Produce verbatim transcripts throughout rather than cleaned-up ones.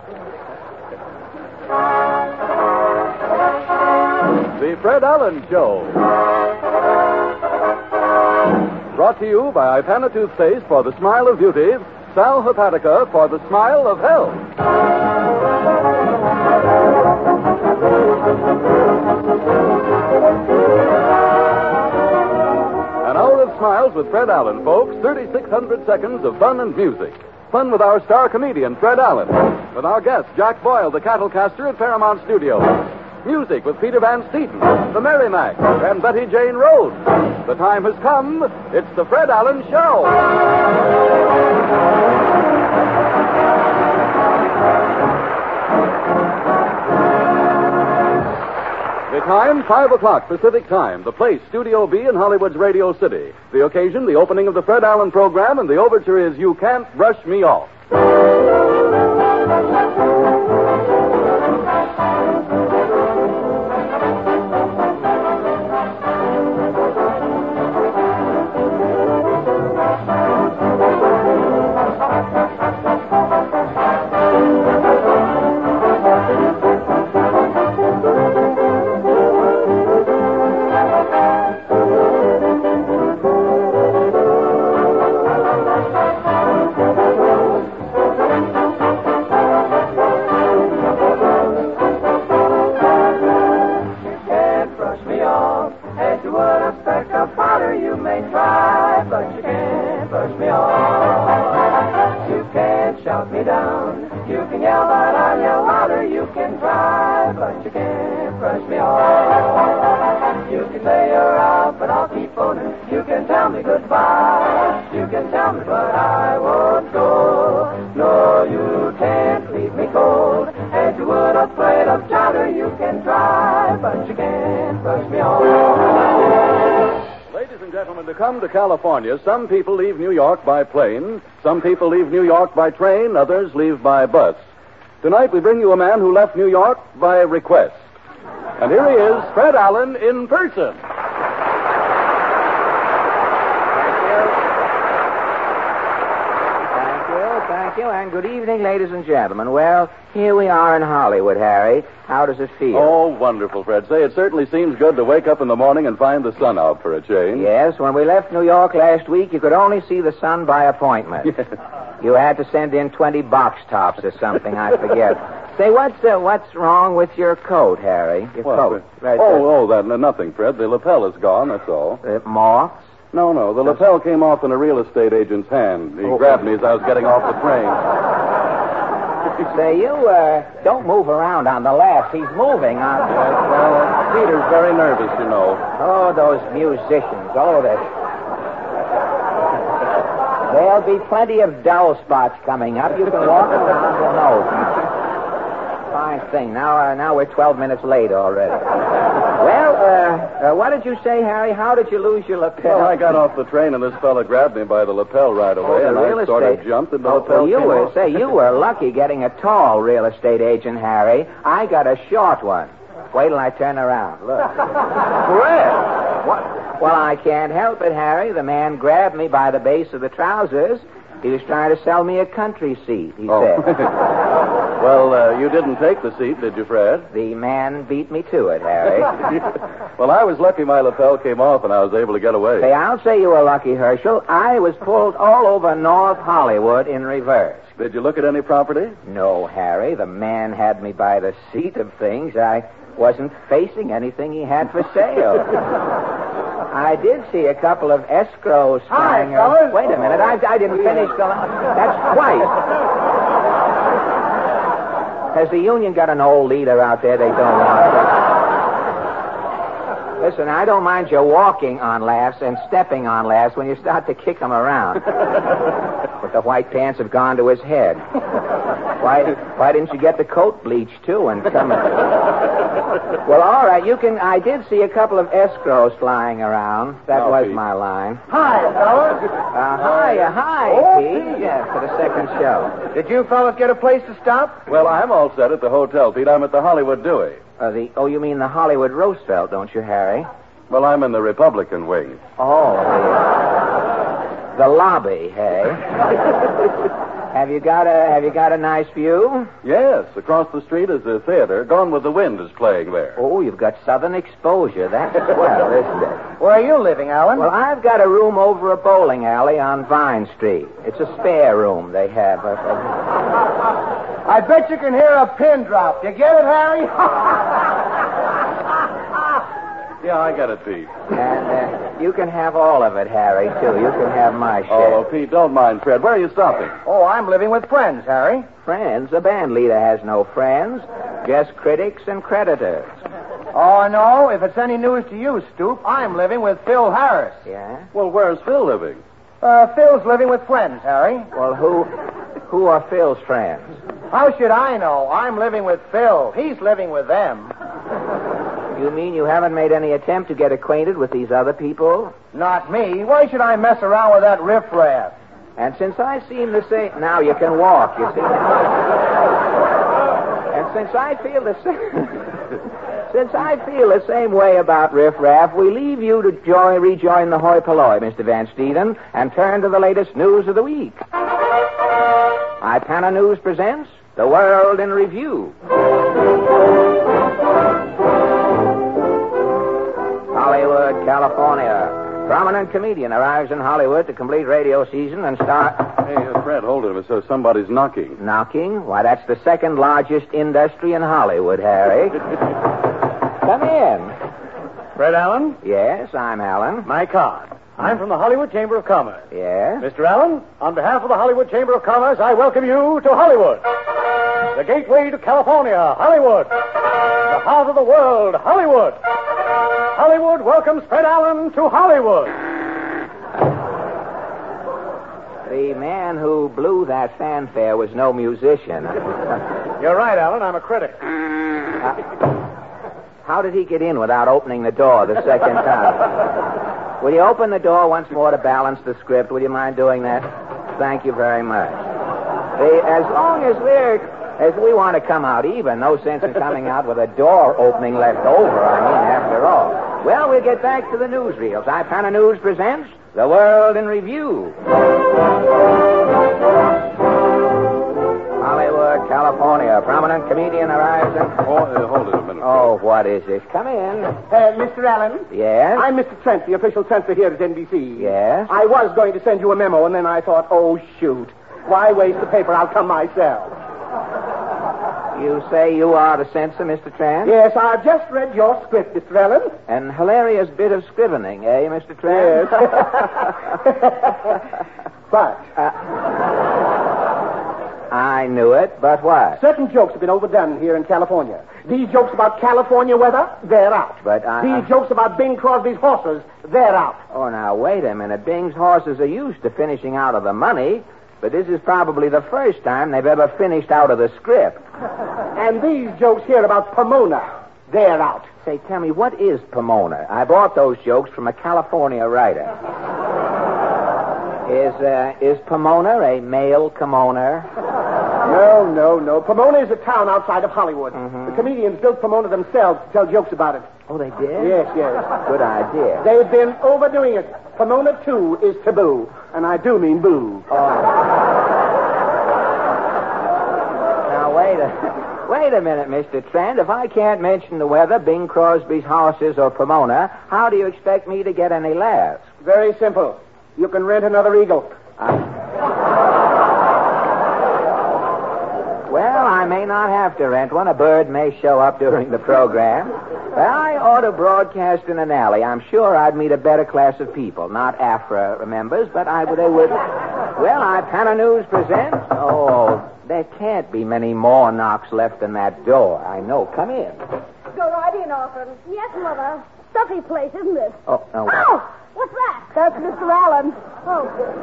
The Fred Allen Show. Brought to you by Ipana Toothpaste for the smile of beauty, Sal Hepatica for the smile of health. An hour of smiles with Fred Allen, folks. thirty-six hundred seconds of fun and music. Fun with our star comedian, Fred Allen. With our guest, Jack Boyle, the cattle caster at Paramount Studios. Music with Peter Van Steeten, the Merrimack, and Betty Jane Rhodes. The time has come. It's the Fred Allen Show. The time, five o'clock Pacific time. The place, Studio B in Hollywood's Radio City. The occasion, the opening of the Fred Allen program, and the overture is You Can't Brush Me Off. To come to California, some people leave New York by plane, some people leave New York by train, others leave by bus. Tonight we bring you a man who left New York by request. And here he is, Fred Allen in person. Thank you, and good evening, ladies and gentlemen. Well, here we are in Hollywood, Harry. How does it feel? Oh, wonderful, Fred. Say, it certainly seems good to wake up in the morning and find the sun out for a change. Yes, when we left New York last week, you could only see the sun by appointment. Yes. You had to send in twenty box tops or something, I forget. Say, what's uh, what's wrong with your coat, Harry? Your what, coat. Right, oh, oh, that nothing, Fred. The lapel is gone, that's all. Uh, moths? No, no. The lapel came off in a real estate agent's hand. He oh. grabbed me as I was getting off the train. Say, you uh, don't move around on the left. He's moving on. Yes, well, Peter's very nervous, you know. Oh, those musicians. Oh, that. There'll be plenty of dull spots coming up. You can walk around your nose now. Fine thing. Now, uh, now we're twelve minutes late already. Well, uh, uh, what did you say, Harry? How did you lose your lapel? Well, I got off the train, and this fella grabbed me by the lapel right away, oh, and I sort estate. of jumped, and the oh, lapel well, you came were, off. Say, you were lucky getting a tall real estate agent, Harry. I got a short one. Wait till I turn around. Look. Fred! What? Well, I can't help it, Harry. The man grabbed me by the base of the trousers. He was trying to sell me a country seat, he oh. said. Well, uh, you didn't take the seat, did you, Fred? The man beat me to it, Harry. Well, I was lucky my lapel came off and I was able to get away. Say, I'll say you were lucky, Herschel. I was pulled all over North Hollywood in reverse. Did you look at any property? No, Harry. The man had me by the seat of things. I wasn't facing anything he had for sale. I did see a couple of escrows flying. Hi, fellas. Wait a minute. I, I didn't finish the... That's twice. Has the union got an old leader out there they don't want? Listen, I don't mind you walking on laughs and stepping on laughs when you start to kick them around. But the white pants have gone to his head. Why, why didn't you get the coat bleached, too, and come in? Well, all right, you can... I did see a couple of escrows flying around. That no, was Pete. my line. Hi, fellas. Uh, hi, uh, hi, Oh, Pete. Pete. Yes, for the second show. Did you fellas get a place to stop? Well, I'm all set at the hotel, Pete. I'm at the Hollywood Dewey. Uh, the Oh, you mean the Hollywood Roosevelt, don't you, Harry? Well, I'm in the Republican wing. Oh, the, the lobby, hey? Have you got a Have you got a nice view? Yes, across the street is the theater. Gone with the Wind is playing there. Oh, you've got southern exposure. That's swell, isn't it? Where are you living, Alan? Well, I've got a room over a bowling alley on Vine Street. It's a spare room they have. Uh, uh... I bet you can hear a pin drop. You get it, Harry? Yeah, I get it, Pete. And uh, you can have all of it, Harry, too. You can have my share. Oh, Pete, don't mind Fred. Where are you stopping? Oh, I'm living with friends, Harry. Friends? A band leader has no friends. Just critics and creditors. Oh, no. If it's any news to you, Stoop, I'm living with Phil Harris. Yeah? Well, where's Phil living? Uh, Phil's living with friends, Harry. Well, who who are Phil's friends? How should I know? I'm living with Phil. He's living with them. You mean you haven't made any attempt to get acquainted with these other people? Not me. Why should I mess around with that riffraff? And since I seem to say... Now you can walk, you see. And since I feel the same... Since I feel the same way about riffraff, we leave you to join, rejoin the hoi polloi, Mister Van Steeden, and turn to the latest news of the week. Ipana News presents The World in Review. Hollywood, California. Prominent comedian arrives in Hollywood to complete radio season and start... Hey, uh, Fred, hold it. It says somebody's knocking. Knocking? Why, that's the second largest industry in Hollywood, Harry. Come in. Fred Allen? Yes, I'm Allen. My card. I'm from the Hollywood Chamber of Commerce. Yes? Mister Allen, on behalf of the Hollywood Chamber of Commerce, I welcome you to Hollywood. The gateway to California, Hollywood. The heart of the world, Hollywood. Hollywood welcomes Fred Allen to Hollywood. The man who blew that fanfare was no musician. You're right, Allen. I'm a critic. Uh, how did he get in without opening the door the second time? Will you open the door once more to balance the script? Will you mind doing that? Thank you very much. The, as long as we're... As we want to come out even, no sense in coming out with a door opening left over, I mean, after all. Well, we'll get back to the newsreels. Ipana News presents The World in Review. Hollywood, California. Prominent comedian arrives in... Oh, uh, hold it a minute. Oh, what is this? Come in. Uh, Mister Allen? Yes? I'm Mister Trent, the official censor here at N B C. Yes? I was going to send you a memo, and then I thought, oh, shoot. Why waste the paper? I'll come myself. You say you are the censor, Mister Trent? Yes, I've just read your script, Mister Allen. An hilarious bit of scrivening, eh, Mister Trent? Yes. But... Uh, I knew it, but what? certain jokes have been overdone here in California. These jokes about California weather, they're out. But I... These jokes about Bing Crosby's horses, they're out. Oh, now, wait a minute. Bing's horses are used to finishing out of the money, but this is probably the first time they've ever finished out of the script. And these jokes here about Pomona, they're out. Say, tell me, what is Pomona? I bought those jokes from a California writer. Is, uh, is Pomona a male kimono? No, no, no. Pomona is a town outside of Hollywood. Mm-hmm. The comedians built Pomona themselves to tell jokes about it. Oh, they did? Yes, yes. Good idea. They've been overdoing it. Pomona, too, is taboo. And I do mean boo. Oh. Now, wait a... Wait a minute, Mister Trent. If I can't mention the weather, Bing Crosby's horses, or Pomona, how do you expect me to get any laughs? Very simple. You can rent another eagle. Uh, well, I may not have to rent one. A bird may show up during the program. But I ought to broadcast in an alley. I'm sure I'd meet a better class of people. Not AFRA members, but I would... They would... Well, Ipana News presents... Oh, there can't be many more knocks left in that door. I know. Come in. Go right in, Orphan. Yes, Mother. Stuffy place, isn't it? Oh, no. Oh, what's that? That's Mister Allen. Oh.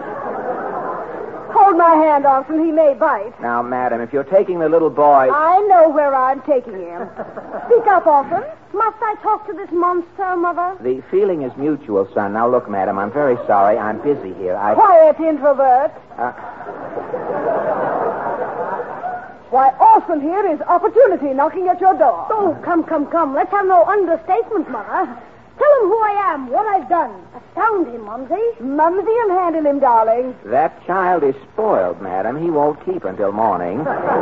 Hold my hand, Orphan. He may bite. Now, madam, if you're taking the little boy... I know where I'm taking him. Speak up, Orphan. Must I talk to this monster, Mother? The feeling is mutual, son. Now, look, madam, I'm very sorry. I'm busy here. I... Quiet, introvert. Uh... Why, Orphan here is opportunity knocking at your door. Oh, come, come, come. Let's have no understatement, Mother. Tell him him who I am, what I've done. Astound him, Mumsy. Mumsy will handle him, darling. That child is spoiled, madam. He won't keep until morning.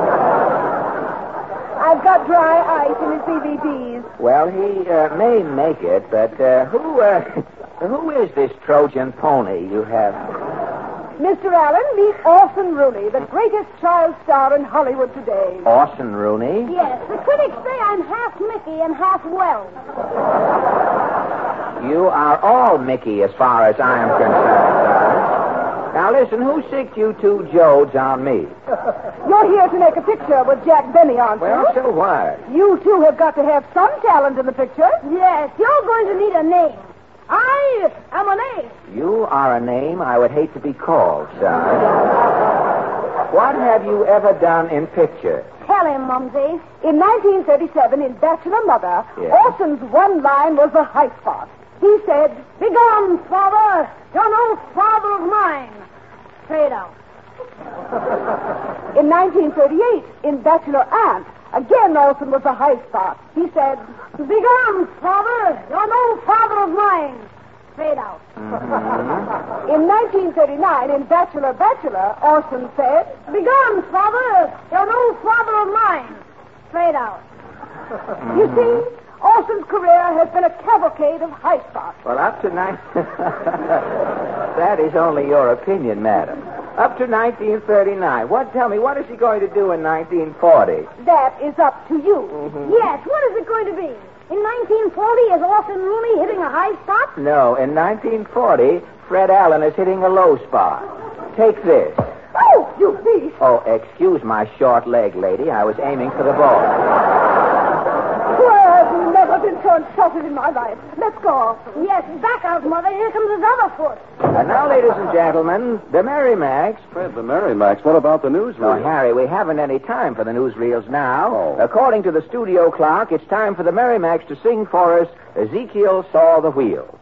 I've got dry ice in his B B Ds. Well, he uh, may make it, but uh, who uh, who is this Trojan pony you have? Mister Allen, meet Orson Rooney, the greatest child star in Hollywood today. Orson Rooney? Yes, the critics say I'm half Mickey and half Wells. You are all Mickey as far as I am concerned, sir. Now, listen, who sicked you two Jodes on me? You're here to make a picture with Jack Benny, aren't you? Well, so what? You two have got to have some talent in the picture. Yes, you're going to need a name. I am a name. You are a name I would hate to be called, son. What have you ever done in pictures? Tell him, Mumsy. In nineteen thirty-seven, in Bachelor Mother, Yes. Orson's one line was the high spot. He said, "Begone, father. You're no father of mine." Fade out. In nineteen thirty-eight, in Bachelor Aunt, again Orson was the high spot. He said, "Begone, father. You're no father of mine." Fade out. Mm-hmm. In nineteen thirty-nine, in Bachelor Bachelor, Orson said, "Begone, father. You're no father of mine." Fade out. Mm-hmm. You see, Orson's career has been a cavalcade of high spots. Well, up to nine... That is only your opinion, madam. Up to nineteen thirty-nine. What? Tell me, what is he going to do in nineteen forty? That is up to you. Mm-hmm. Yes, what is it going to be? In nineteen forty, is Orson Rooney hitting a high spot? No, in nineteen forty, Fred Allen is hitting a low spot. Take this. Oh, you beast! Oh, excuse my short leg, lady. I was aiming for the ball. Well, I've never been so insulted in my life. Let's go. Yes, back out, Mother. Here comes his other foot. And now, ladies and gentlemen, the Merrimacs. Fred, the Merrimacs, what about the newsreel? Oh, Harry, we haven't any time for the newsreels now. Oh. According to the studio clock, it's time for the Merrimacs to sing for us, Ezekiel Saw the Wheel.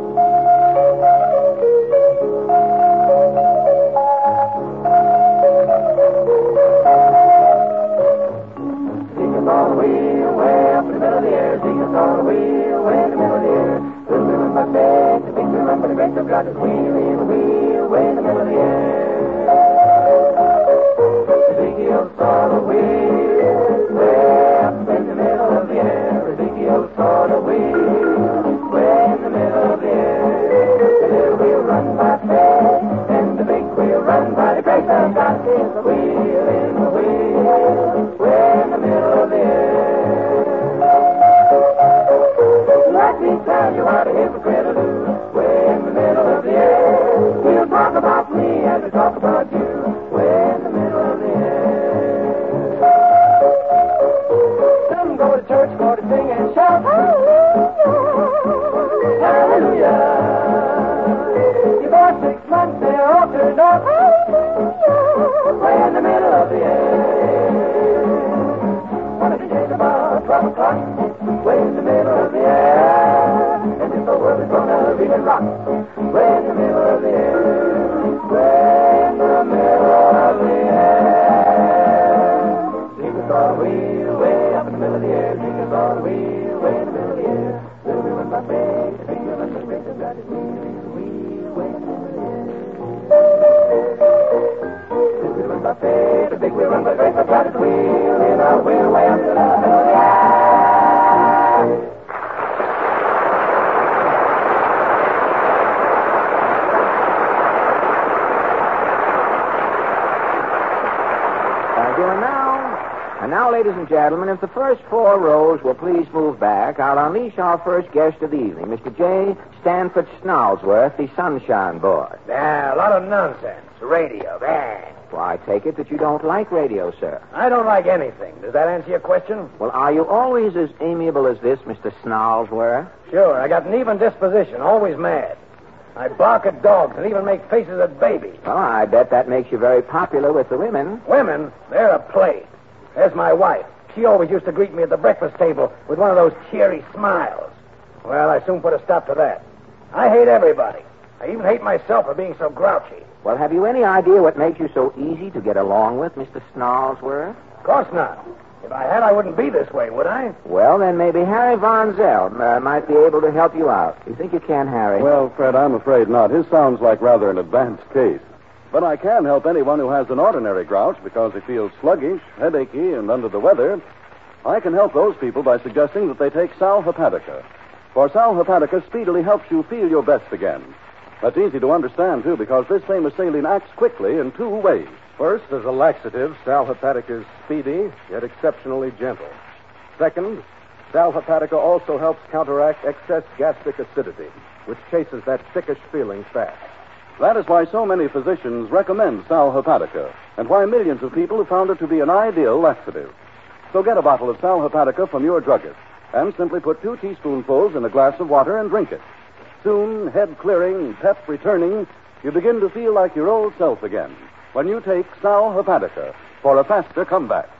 On the wheel, way up in the middle of the air. Sing us on the wheel, way in the middle of the air. Little wheel in my bed, the big wheel run, but the great wheel got the wheel in the wheel, way in the middle of the air. Ezekiel saw the wheel, way up in the middle of the air. Ezekiel saw the wheel, way in the middle of the air. The little wheel run by faith, and the big wheel run by the great wheel got his wheel in the wheel, way in the middle of the air. Let me tell you what a hypocrite will do. Way in the middle of the air. We'll talk about me and we'll talk about you. Way in the middle of the air. Some go to church for to sing and shout. Hallelujah. Hallelujah. You bought six months, they're all turned off. Hallelujah. Way in the middle of the air. One of the days about twelve o'clock, way in the middle of the air. And if the world is gonna really rock, way in the middle of the air. Way in the middle of the air. Sing us on the wheel, way up in the middle of the air. Sing us on the wheel, way in the middle of the air. Little wheel in my face, the big wheel in the great wheel got his wheel in the wheel, way in the middle of the air. Little wheel in my face, the big wheel in the great wheel got his wheel in a wheel, way up in the middle of the air. And now, and now, ladies and gentlemen, if the first four rows will please move back, I'll unleash our first guest of the evening, Mister J. Stanford Snarlsworth, the Sunshine Boy. Yeah, a lot of nonsense. Radio, bang. Well, I take it that you don't like radio, sir. I don't like anything. Does that answer your question? Well, are you always as amiable as this, Mister Snarlsworth? Sure, I got an even disposition, always mad. I bark at dogs and even make faces at babies. Well, I bet that makes you very popular with the women. Women, they're a plague. There's my wife. She always used to greet me at the breakfast table with one of those cheery smiles. Well, I soon put a stop to that. I hate everybody. I even hate myself for being so grouchy. Well, have you any idea what makes you so easy to get along with, Mister Snarlsworth? Of course not. If I had, I wouldn't be this way, would I? Well, then maybe Harry Von Zell uh, might be able to help you out. You think you can, Harry? Well, Fred, I'm afraid not. His sounds like rather an advanced case. But I can help anyone who has an ordinary grouch because he feels sluggish, headachy, and under the weather. I can help those people by suggesting that they take Sal Hepatica. For Sal Hepatica speedily helps you feel your best again. That's easy to understand, too, because this famous saline acts quickly in two ways. First, as a laxative, Sal Hepatica is speedy, yet exceptionally gentle. Second, Sal Hepatica also helps counteract excess gastric acidity, which chases that sickish feeling fast. That is why so many physicians recommend Sal Hepatica, and why millions of people have found it to be an ideal laxative. So get a bottle of Sal Hepatica from your druggist, and simply put two teaspoonfuls in a glass of water and drink it. Soon, head clearing, pep returning, you begin to feel like your old self again when you take Sal Hepatica for a faster comeback.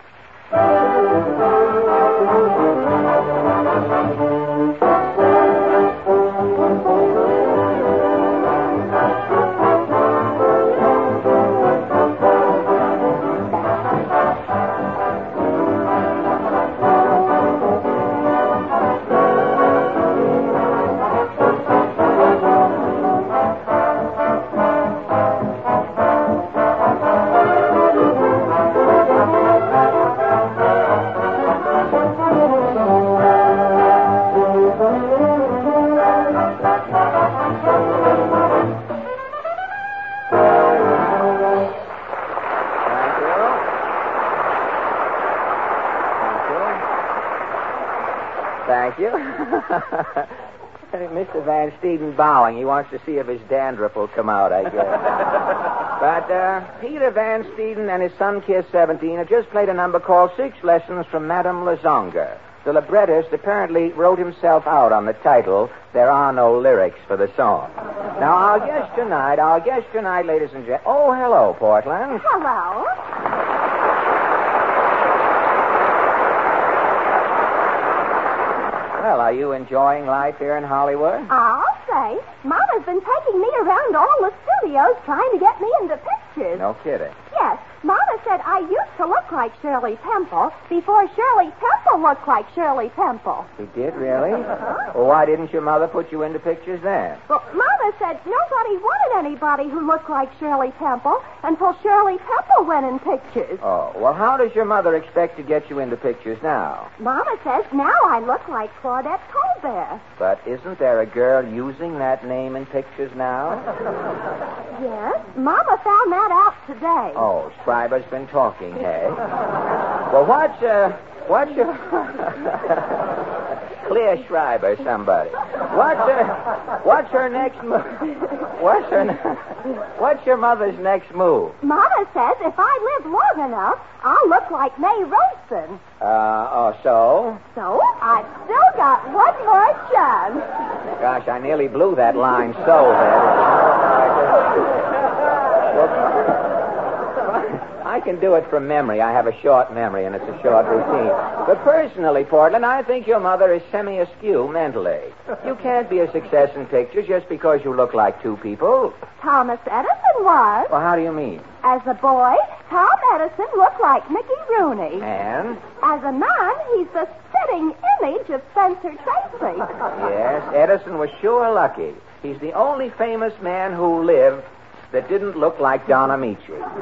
Thank you. Mister Van Steeden bowing. He wants to see if his dandruff will come out, I guess. But uh, Peter Van Steeden and his son, Kiss seventeen, have just played a number called Six Lessons from Madame Lazonga. The librettist apparently wrote himself out on the title, There Are No Lyrics for the Song. Now, our guest tonight, our guest tonight, ladies and gentlemen... Oh, hello, Portland. Hello. Well, are you enjoying life here in Hollywood? I'll say. Mama's been taking me around all the studios trying to get me into pictures. No kidding. Yes. Mama said I used to look like Shirley Temple before Shirley Temple looked like Shirley Temple. She did, really? Uh-huh. Well, why didn't your mother put you into pictures then? Well, Mama said nobody wanted anybody who looked like Shirley Temple until Shirley Temple went in pictures. Oh, well, how does your mother expect to get you into pictures now? Mama says now I look like Claudette Colbert. But isn't there a girl using that name in pictures now? Yes. Mama found that out today. Oh, Schreiber's been talking, hey? Well, what's, uh, what's your... Clear Schreiber, somebody. What's her, what's her next move? What's her, what's your mother's next move? Mama says if I live long enough, I'll look like May Rosen. Uh, oh, so? So, I've still got one more chance. Gosh, I nearly blew that line so bad. I can do it from memory. I have a short memory, and it's a short routine. But personally, Portland, I think your mother is semi-askew mentally. You can't be a success in pictures just because you look like two people. Thomas Edison was. Well, how do you mean? As a boy, Tom Edison looked like Mickey Rooney. And? As a man, he's the spitting image of Spencer Tracy. Yes, Edison was sure lucky. He's the only famous man who lived that didn't look like Don Amici.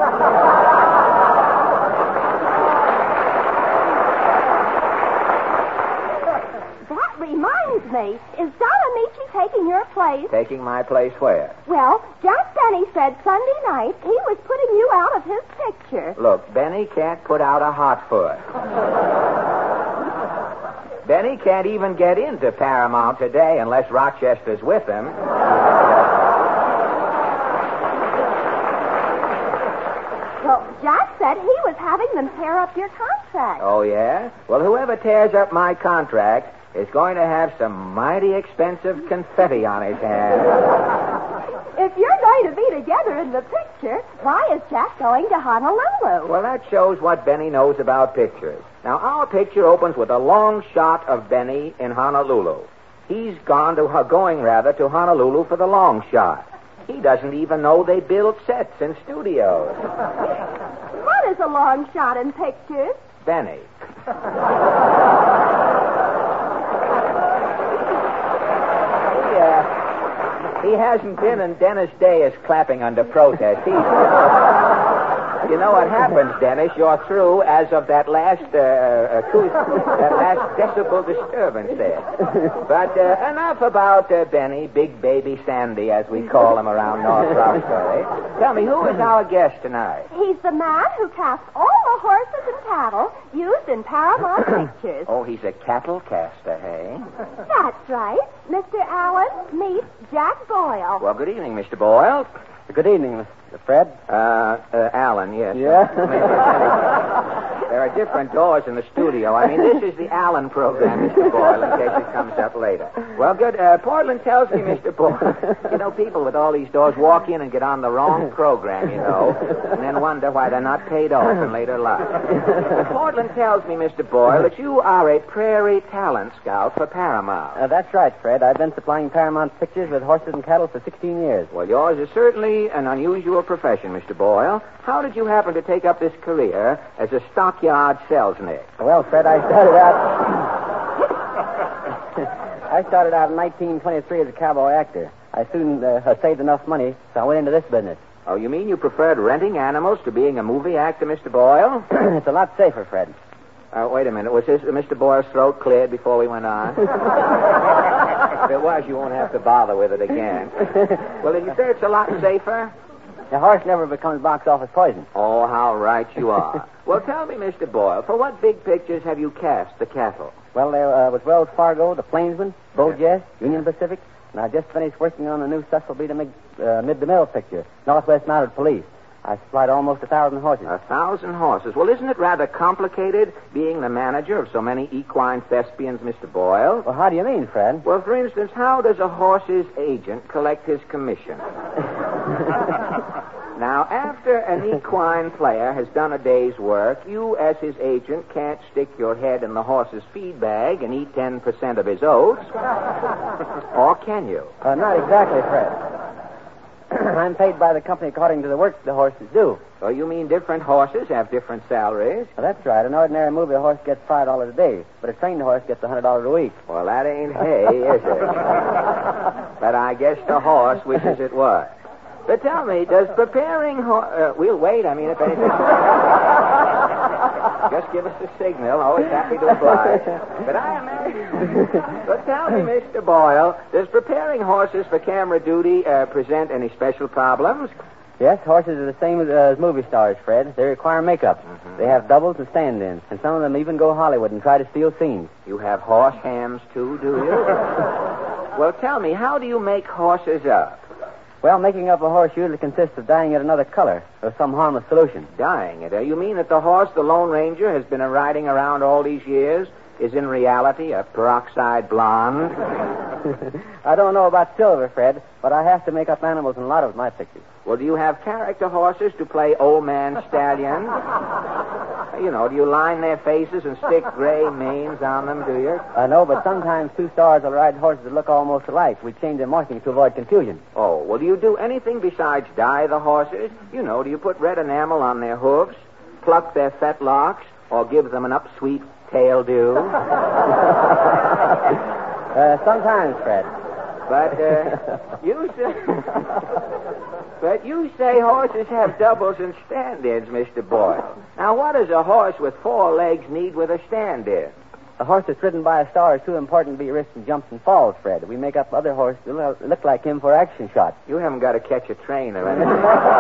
That reminds me, is Don Amici taking your place? Taking my place where? Well, Jack Benny said Sunday night he was putting you out of his picture. Look, Benny can't put out a hot foot. Benny can't even get into Paramount today unless Rochester's with him. Well, Jack said he was having them tear up your contract. Oh, yeah? Well, whoever tears up my contract is going to have some mighty expensive confetti on his hands. If you're going to be together in the picture, why is Jack going to Honolulu? Well, that shows what Benny knows about pictures. Now, our picture opens with a long shot of Benny in Honolulu. He's gone to, going rather, to Honolulu for the long shot. He doesn't even know they build sets in studios. What is a long shot in pictures? Benny. hasn't been, and Dennis Day is clapping under protest. He's... You know what happens, Dennis? You're through as of that last uh, acoust- that last decibel disturbance there. But uh, enough about uh, Benny, Big Baby Sandy, as we call him around North Roxbury. Tell me, who is our guest tonight? He's the man who cast all the horses and cattle used in Paramount pictures. Oh, he's a cattle caster, hey? That's right. Mister Allen meets Jack Boyle. Well, good evening, Mister Boyle. Good evening, Mister Fred. Uh, uh, Allen, yes. Yeah? There are different doors in the studio. I mean, this is the Allen program, Mister Boyle, in case it comes up later. Well, good. Uh, Portland tells me, Mister Boyle, you know, people with all these doors walk in and get on the wrong program, you know, and then wonder why they're not paid off in later life. Portland tells me, Mister Boyle, that you are a prairie talent scout for Paramount. Uh, that's right, Fred. I've been supplying Paramount pictures with horses and cattle for sixteen years. Well, yours is certainly an unusual profession, Mister Boyle. How did you happen to take up this career as a stockyard salesman? Well, Fred, I started out... I started out in nineteen twenty-three as a cowboy actor. I soon uh, saved enough money, so I went into this business. Oh, you mean you preferred renting animals to being a movie actor, Mister Boyle? It's a lot safer, Fred. Uh, wait a minute. Was this, uh, Mister Boyle's throat cleared before we went on? If it was, you won't have to bother with it again. Well, did you say it's a lot safer? The horse never becomes box office poison. Oh, how right you are. Well, tell me, Mister Boyle, for what big pictures have you cast the cattle? Well, there uh, was Wells Fargo, The Plainsman, Bojas, Union Pacific, and I just finished working on a new Cecil B. DeMille, uh, Mid-the-Mill picture, Northwest Mounted Police. I supplied almost a thousand horses. A thousand horses. Well, isn't it rather complicated being the manager of so many equine thespians, Mister Boyle? Well, how do you mean, Fred? Well, for instance, how does a horse's agent collect his commission? Now, after an equine player has done a day's work, you, as his agent, can't stick your head in the horse's feed bag and eat ten percent of his oats. Or can you? Uh, not exactly, Fred. I'm paid by the company according to the work the horses do. So you mean different horses have different salaries? Well, that's right. An ordinary movie horse gets five dollars a day, but a trained horse gets one hundred dollars a week. Well, that ain't hay, is it? But I guess the horse wishes it was. But tell me, does preparing ho- uh, we'll wait, I mean, if anything... Just give us a signal. Always happy to oblige. But I imagine... But tell me, Mister Boyle, does preparing horses for camera duty uh, present any special problems? Yes, horses are the same as, uh, as movie stars, Fred. They require makeup. Mm-hmm. They have doubles and stand-ins, and some of them even go Hollywood and try to steal scenes. You have horse hams, too, do you? Well, tell me, how do you make horses up? Well, making up a horse usually consists of dyeing it another color or some harmless solution. Dyeing it? Uh, you mean that the horse the Lone Ranger has been riding around all these years is in reality a peroxide blonde? I don't know about silver, Fred, but I have to make up animals in a lot of my pictures. Well, do you have character horses to play old man stallion? You know, do you line their faces and stick gray manes on them, do you? I know, but sometimes two stars will ride horses that look almost alike. We change their markings to avoid confusion. Oh, well, do you do anything besides dye the horses? You know, do you put red enamel on their hooves, pluck their fetlocks, or give them an upsweet tail dew? uh, sometimes, Fred. But, uh, you say... But you say horses have doubles and stand-ins, Mister Boyle. Now, what does a horse with four legs need with a stand-in? A horse that's ridden by a star is too important to be risked in jumps and falls, Fred. We make up other horses to look like him for action shots. You haven't got to catch a train or anything.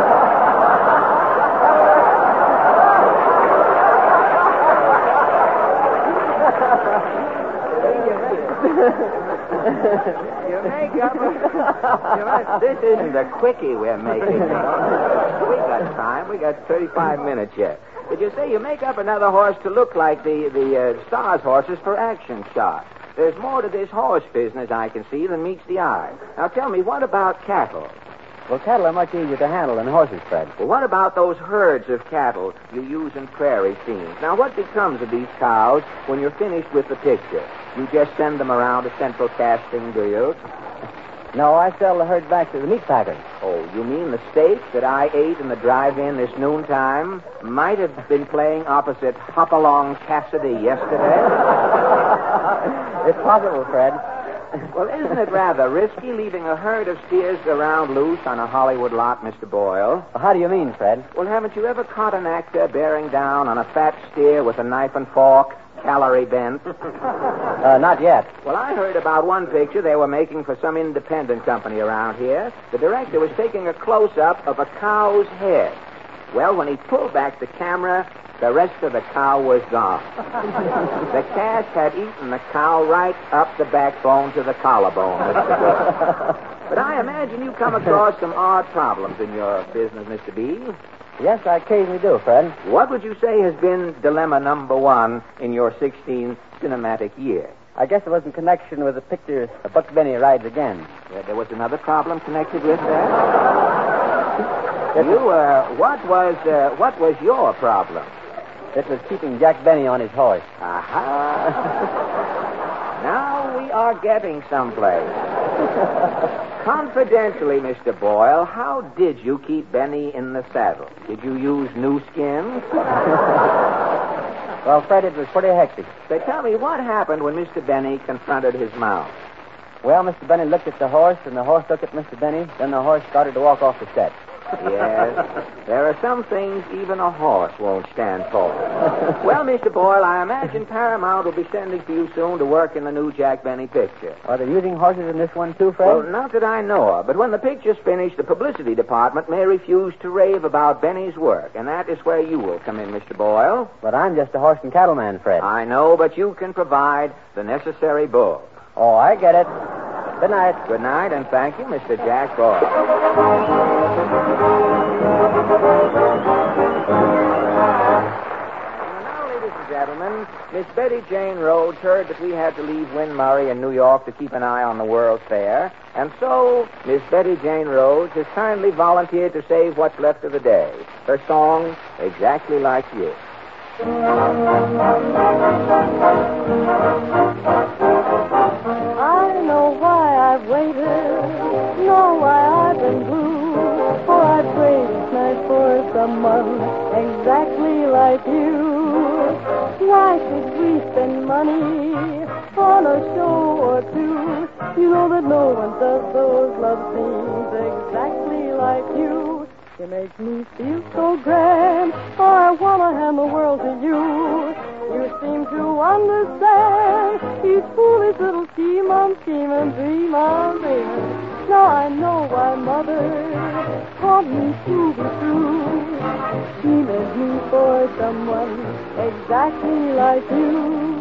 You make up a... You make... This isn't a quickie we're making. You know? We got time. We got thirty-five minutes yet. Did you say you make up another horse to look like the, the uh, stars horses for action shots? There's more to this horse business, I can see, than meets the eye. Now, tell me, what about cattle? Well, cattle are much easier to handle than horses, Fred. Well, what about those herds of cattle you use in prairie scenes? Now, what becomes of these cows when you're finished with the picture? You just send them around to central casting, do you? No, I sell the herd back to the meat packers. Oh, you mean the steak that I ate in the drive-in this noontime might have been playing opposite Hopalong Cassidy yesterday? It's possible, Fred. Well, isn't it rather risky leaving a herd of steers around loose on a Hollywood lot, Mister Boyle? Well, how do you mean, Fred? Well, haven't you ever caught an actor bearing down on a fat steer with a knife and fork, calorie bent? Uh, not yet. Well, I heard about one picture they were making for some independent company around here. The director was taking a close-up of a cow's head. Well, when he pulled back the camera, the rest of the cow was gone. The calf had eaten the cow right up the backbone to the collarbone, Mister Boyle. But I imagine you come across some odd problems in your business, Mister B. Yes, I occasionally do, Fred. What would you say has been dilemma number one in your sixteenth cinematic year? I guess it was in connection with the picture Buck Benny Rides Again. Yeah, there was another problem connected with that? You, uh, what was, uh, what was your problem? It was keeping Jack Benny on his horse. Aha. Now we are getting someplace. Confidentially, Mister Boyle, how did you keep Benny in the saddle? Did you use new skins? Well, Fred, it was pretty hectic. Say, tell me, what happened when Mister Benny confronted his mount? Well, Mister Benny looked at the horse, and the horse looked at Mister Benny. Then the horse started to walk off the set. Yes, there are some things even a horse won't stand for. Well, Mister Boyle, I imagine Paramount will be sending for you soon to work in the new Jack Benny picture. Are they using horses in this one, too, Fred? Well, not that I know of, but when the picture's finished, the publicity department may refuse to rave about Benny's work, and that is where you will come in, Mister Boyle. But I'm just a horse and cattle man, Fred. I know, but you can provide the necessary bull. Oh, I get it. Good night. Good night, and thank you, Mister Jack Boyle. Now, ladies and gentlemen, Miss Betty Jane Rhodes heard that we had to leave Win Murray in New York to keep an eye on the World's Fair, and so Miss Betty Jane Rhodes has kindly volunteered to save what's left of the day. Her song, Exactly Like You. I know why I've waited, know why I've been blue, for I prayed each night for someone exactly like you. Why should we spend money on a show or two? You know that no one does those love scenes exactly like you. You make me feel so grand, I want to hand the world to you. You seem to understand each foolish little scheme I'm scheming, dream I'm dreaming. Now I know why Mother taught me to be true. She meant me for someone exactly like you.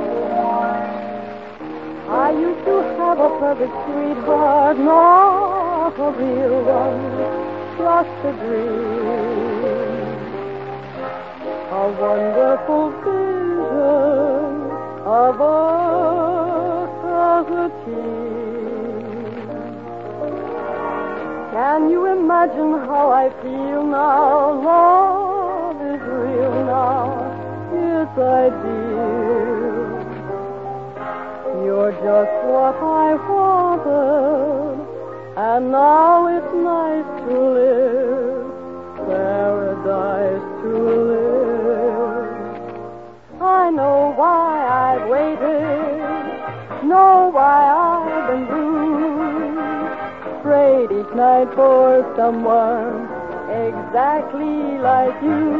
I used to have a perfect sweetheart, not a real one. Just a dream, a wonderful vision of us as a team. Can you imagine how I feel now? Love is real now. Yes, I do. You're just what I wanted. And now it's nice to live, paradise to live. I know why I've waited, know why I've been blue. Prayed each night for someone exactly like you.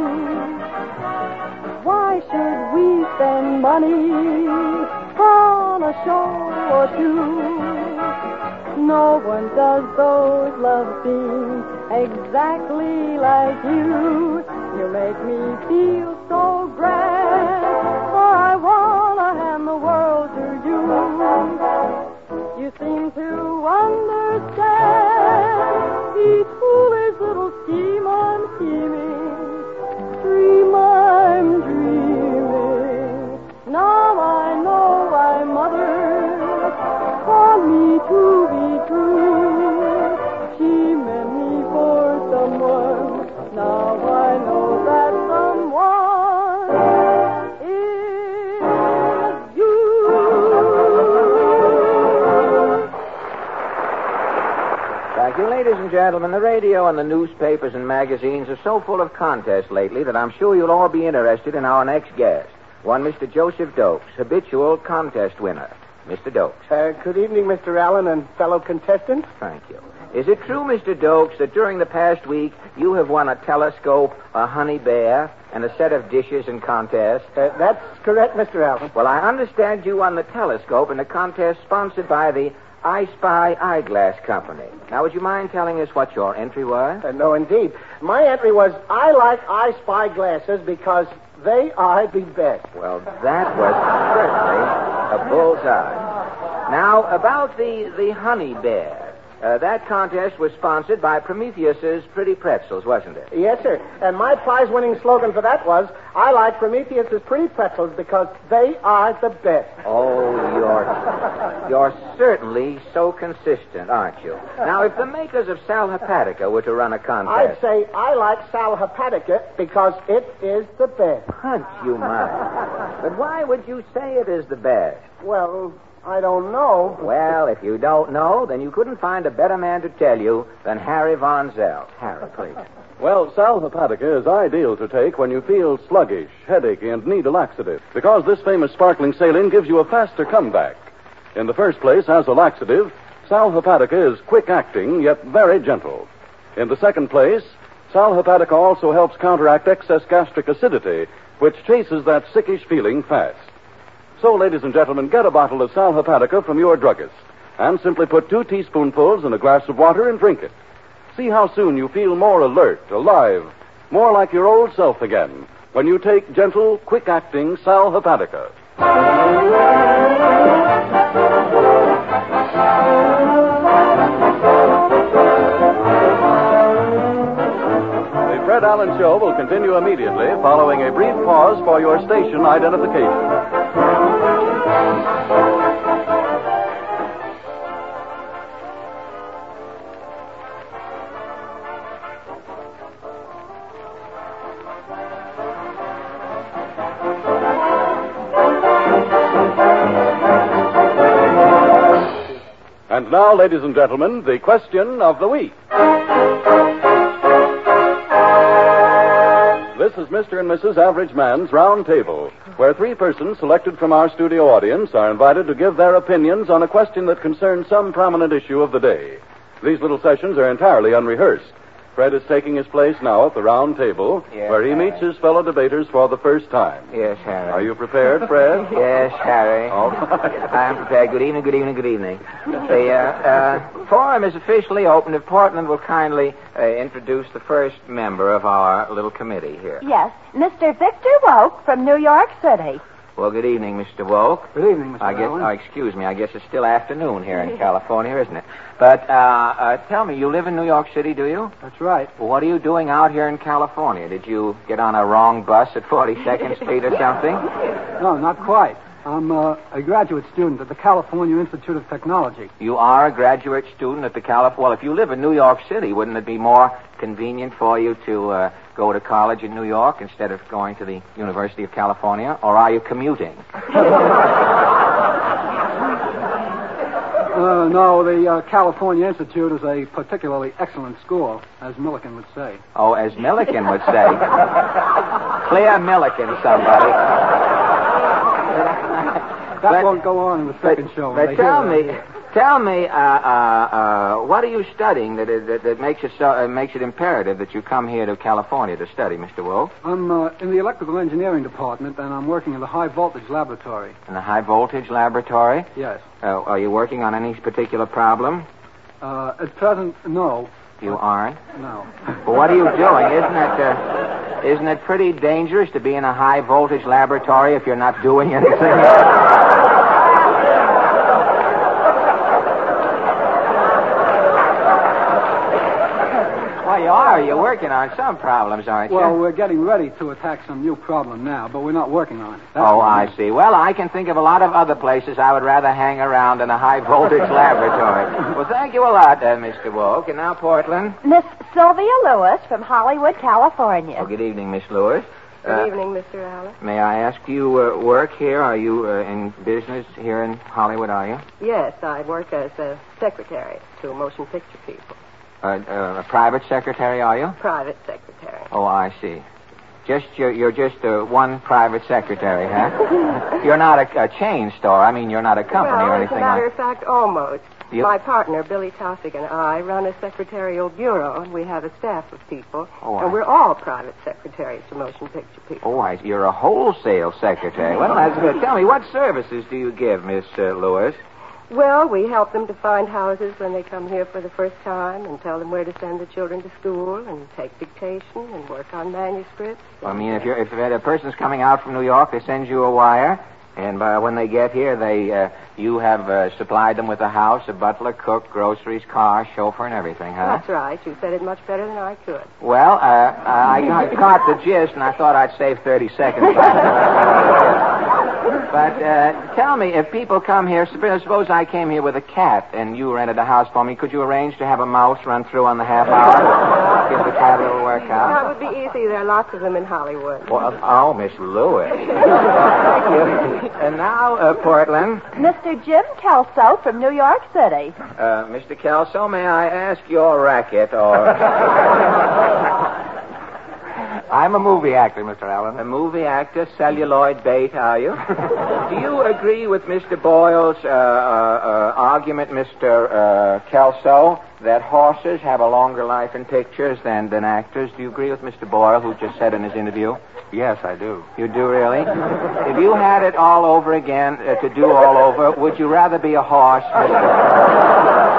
Why should we spend money on a show or two? No one does those love scenes exactly like you. You make me feel so grand, for I want to hand the world to you. You seem to understand each foolish little scheme I'm scheming, dream I'm dreaming. Now I know why Mother taught me to be true. She meant me for someone. Now I know that someone is you. Thank you, ladies and gentlemen. The radio and the newspapers and magazines are so full of contests lately that I'm sure you'll all be interested in our next guest, one Mister Joseph Dokes, habitual contest winner. Mister Dokes. Uh, good evening, Mister Allen and fellow contestants. Thank you. Is it true, Mister Dokes, that during the past week you have won a telescope, a honey bear, and a set of dishes in contest? Uh, that's correct, Mister Allen. Well, I understand you won the telescope in a contest sponsored by the I Spy Eyeglass Company. Now, would you mind telling us what your entry was? Uh, no, indeed. My entry was, I like I Spy glasses because they are the best. Well, that was certainly a bullseye. Now, about the, the honey bear. Uh, that contest was sponsored by Prometheus's Pretty Pretzels, wasn't it? Yes, sir. And my prize-winning slogan for that was, I like Prometheus's Pretty Pretzels because they are the best. Oh, you're, you're certainly so consistent, aren't you? Now, if the makers of Sal Hepatica were to run a contest... I'd say, I like Sal Hepatica because it is the best. Punch, you might. But why would you say it is the best? Well... I don't know. Well, if you don't know, then you couldn't find a better man to tell you than Harry Von Zell. Harry, please. Well, Sal Hepatica is ideal to take when you feel sluggish, headachy, and need a laxative, because this famous sparkling saline gives you a faster comeback. In the first place, as a laxative, Sal Hepatica is quick-acting, yet very gentle. In the second place, Sal Hepatica also helps counteract excess gastric acidity, which chases that sickish feeling fast. So, ladies and gentlemen, get a bottle of Sal Hepatica from your druggist and simply put two teaspoonfuls in a glass of water and drink it. See how soon you feel more alert, alive, more like your old self again when you take gentle, quick-acting Sal Hepatica. The Fred Allen Show will continue immediately following a brief pause for your station identification. And now, ladies and gentlemen, the question of the week. This is Mister and Missus Average Man's Round Table, where three persons selected from our studio audience are invited to give their opinions on a question that concerns some prominent issue of the day. These little sessions are entirely unrehearsed. Fred is taking his place now at the round table, yes, where he Harry. meets his fellow debaters for the first time. Yes, Harry. Are you prepared, Fred? Yes, Harry. All right. I'm prepared. Good evening, good evening, good evening. The uh, uh, forum is officially open if Portland will kindly uh, introduce the first member of our little committee here. Yes, Mister Victor Woke from New York City. Well, good evening, Mister Woke. Good evening, Mister I guess, Allen. oh, excuse me, I guess it's still afternoon here in California, isn't it? But uh, uh, tell me, you live in New York City, do you? That's right. Well, what are you doing out here in California? Did you get on a wrong bus at forty-second Street or something? No, not quite. I'm uh, a graduate student at the California Institute of Technology. You are a graduate student at the Calif... Well, if you live in New York City, wouldn't it be more convenient for you to uh, go to college in New York instead of going to the University of California? Or are you commuting? Uh, no, the uh, California Institute is a particularly excellent school, as Milliken would say. Oh, as Milliken would say. Clear Milliken, somebody. That But- won't go on in the second but, show. But They tell hear me, that. tell me, uh, uh, uh, what are you studying that that, that makes it so uh, makes it imperative that you come here to California to study, Mister Wolf? I'm uh, in the electrical engineering department, and I'm working in the high voltage laboratory. In the high voltage laboratory? Yes. Uh, are you working on any particular problem? Uh, at present, no. You aren't. No. Well, what are you doing? Isn't it uh, isn't it pretty dangerous to be in a high voltage laboratory if you're not doing anything? Well, you are. You're working on some problems, aren't you? Well, we're getting ready to attack some new problem now, but we're not working on it. That's Oh, what I see. Well, I can think of a lot of other places I would rather hang around than a high-voltage laboratory. Well, thank you a lot, uh, Mister Woke. And now, Portland. Miss Sylvia Lewis from Hollywood, California. Oh, good evening, Miss Lewis. Good Uh, evening, Mister Allen. May I ask you uh, work here? Are you uh, in business here in Hollywood, are you? Yes, I work as a secretary to motion picture people. Uh, uh, a private secretary, are you? Private secretary. Oh, I see. Just you're, you're just uh, one private secretary, huh? You're not a, a chain store. I mean, you're not a company well, or anything as a matter like of fact, almost. You... My partner, Billy Taussig, and I run a secretarial bureau, and we have a staff of people. Oh, and I... we're all private secretaries to motion picture people. Oh, I, you're a wholesale secretary. Well, that's good. Tell me, what services do you give, Miss uh, Lewis? Well, we help them to find houses when they come here for the first time and tell them where to send the children to school and take dictation and work on manuscripts. I mean, if you're if a person's coming out from New York, they send you a wire, and uh, when they get here, they uh, you have uh, supplied them with a house, a butler, cook, groceries, car, chauffeur, and everything, huh? That's right. You said it much better than I could. Well, uh, I got, caught the gist, and I thought I'd save thirty seconds. But uh, tell me, if people come here, suppose I came here with a cat and you rented a house for me, could you arrange to have a mouse run through on the half hour? Give the cat a little workout? That would be easy. There are lots of them in Hollywood. Well, oh, Miss Lewis. Thank you. And now, uh, Portland. Mister Jim Kelso from New York City. Uh, Mister Kelso, may I ask your racket or... I'm a movie actor, Mister Allen. A movie actor, celluloid bait, are you? Do you agree with Mister Boyle's uh, uh, uh, argument, Mister Uh, Kelso, that horses have a longer life in pictures than, than actors? Do you agree with Mister Boyle, who just said in his interview? Yes, I do. You do, really? If you had it all over again, uh, to do all over, would you rather be a horse, Mister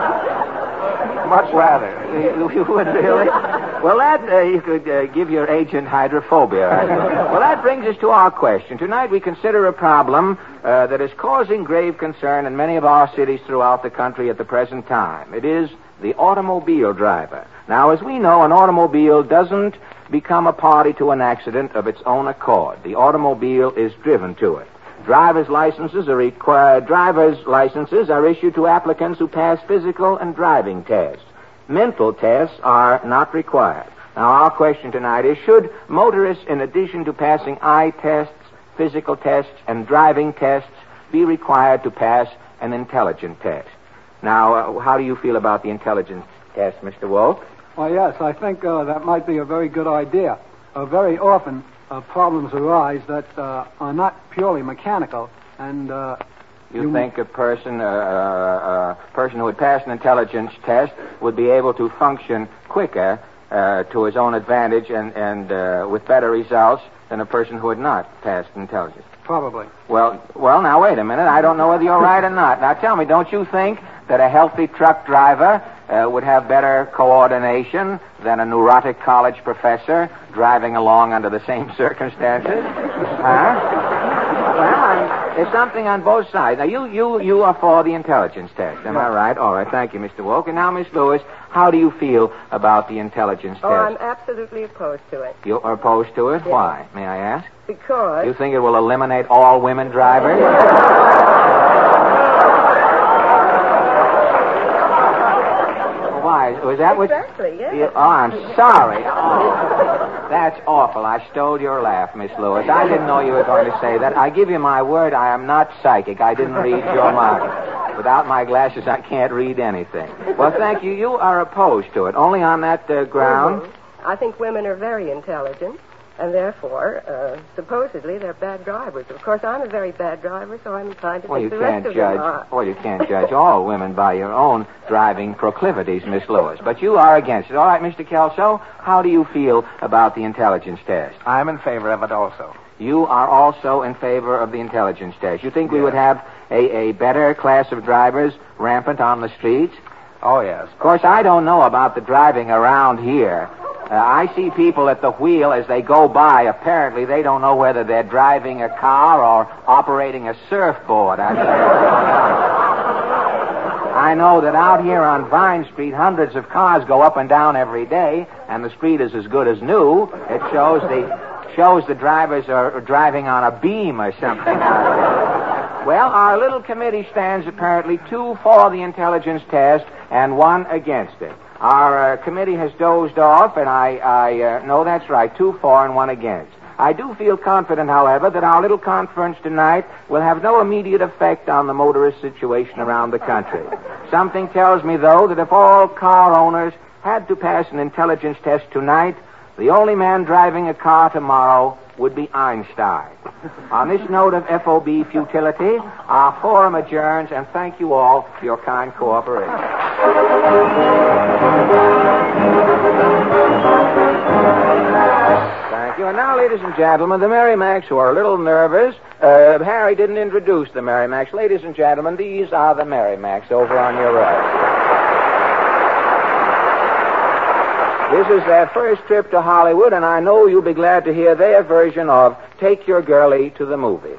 Much rather. You, you would really? Well, that, uh, you could uh, give your agent hydrophobia. Well, that brings us to our question. Tonight we consider a problem uh, that is causing grave concern in many of our cities throughout the country at the present time. It is the automobile driver. Now, as we know, an automobile doesn't become a party to an accident of its own accord. The automobile is driven to it. Driver's licenses are required. Driver's licenses are issued to applicants who pass physical and driving tests. Mental tests are not required. Now, our question tonight is, should motorists, in addition to passing eye tests, physical tests, and driving tests, be required to pass an intelligence test? Now, uh, how do you feel about the intelligence test, Mister Wolf? Well, yes, I think uh, that might be a very good idea. Uh, very often, uh, problems arise that uh, are not purely mechanical, and... Uh, You, you think a person, uh, uh, a person who would pass an intelligence test would be able to function quicker uh, to his own advantage and, and uh, with better results than a person who had not passed intelligence? Probably. Well, well, now wait a minute. I don't know whether you're right or not. Now tell me, don't you think that a healthy truck driver uh, would have better coordination than a neurotic college professor driving along under the same circumstances? Huh? Well, I'm, there's something on both sides. Now, you, you, you are for the intelligence test, am I right? All right, thank you, Mister Woke. And now, Miss Lewis, how do you feel about the intelligence Oh, test? I'm absolutely opposed to it. You are opposed to it? Yes. Why, may I ask? Because... You think it will eliminate all women drivers? Why? Was that what... Exactly, yes. You... Oh, I'm sorry. Oh, that's awful. I stole your laugh, Miss Lewis. I didn't know you were going to say that. I give you my word, I am not psychic. I didn't read your mind. Without my glasses, I can't read anything. Well, thank you. You are opposed to it. Only on that uh, ground? Mm-hmm. I think women are very intelligent, and therefore, uh, supposedly, they're bad drivers. Of course, I'm a very bad driver, so I'm inclined to Well, you think the can't rest of judge. them are. Well, you can't judge all women by your own driving proclivities, Miss Lewis. But you are against it. All right, Mister Kelso, how do you feel about the intelligence test? I'm in favor of it also. You are also in favor of the intelligence test. You think we Yes. would have a, a better class of drivers rampant on the streets? Oh, yes. Of course, I don't know about the driving around here. Uh, I see people at the wheel as they go by. Apparently, they don't know whether they're driving a car or operating a surfboard. I, I know that out here on Vine Street, hundreds of cars go up and down every day, and the street is as good as new. It shows the shows the drivers are driving on a beam or something. Well, our little committee stands apparently two for the intelligence test and one against it. Our uh, committee has dozed off, and I, I uh, no, that's right, two for and one against. I do feel confident, however, that our little conference tonight will have no immediate effect on the motorist situation around the country. Something tells me, though, that if all car owners had to pass an intelligence test tonight, The only man driving a car tomorrow would be Einstein. On this note of F O B futility, our forum adjourns, and thank you all for your kind cooperation. Thank you. And now, ladies and gentlemen, the Merrimacs, who are a little nervous. Uh, Harry didn't introduce the Merrimacs. Ladies and gentlemen, these are the Merrimacs over on your right. This is their first trip to Hollywood, and I know you'll be glad to hear their version of Take Your Girlie to the Movies.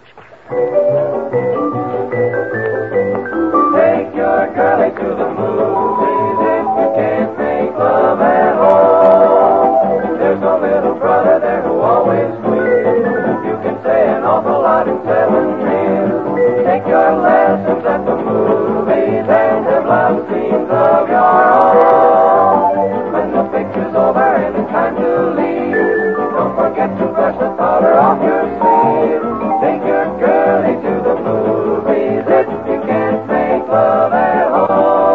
Take your girlie to the movies if you can't make love at home. There's no little brother there who always squeals. You can say an awful lot in seven reels. Take your lessons at the movies and have love scenes of your own. When the picture's over and it's time to leave, don't forget to brush the powder off your sleeve. Take your girlie to the movies if you can't make love at home.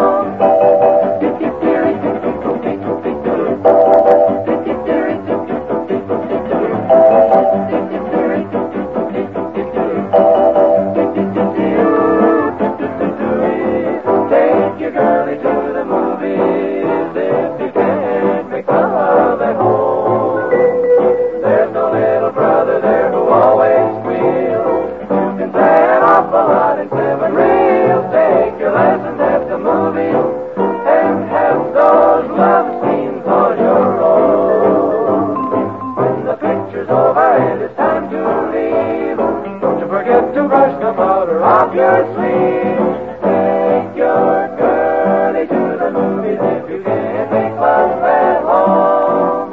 Take your girlie to the movies if you can't make love at home. There's no little brother there who always squeals. You can say an awful lot in seven reels. Take your lessons at the movies and have those love scenes on your own. When the picture's over and it's time to leave, don't you forget to brush the powder off your sleeve. Take your girlie to the movies if you can't make love at home.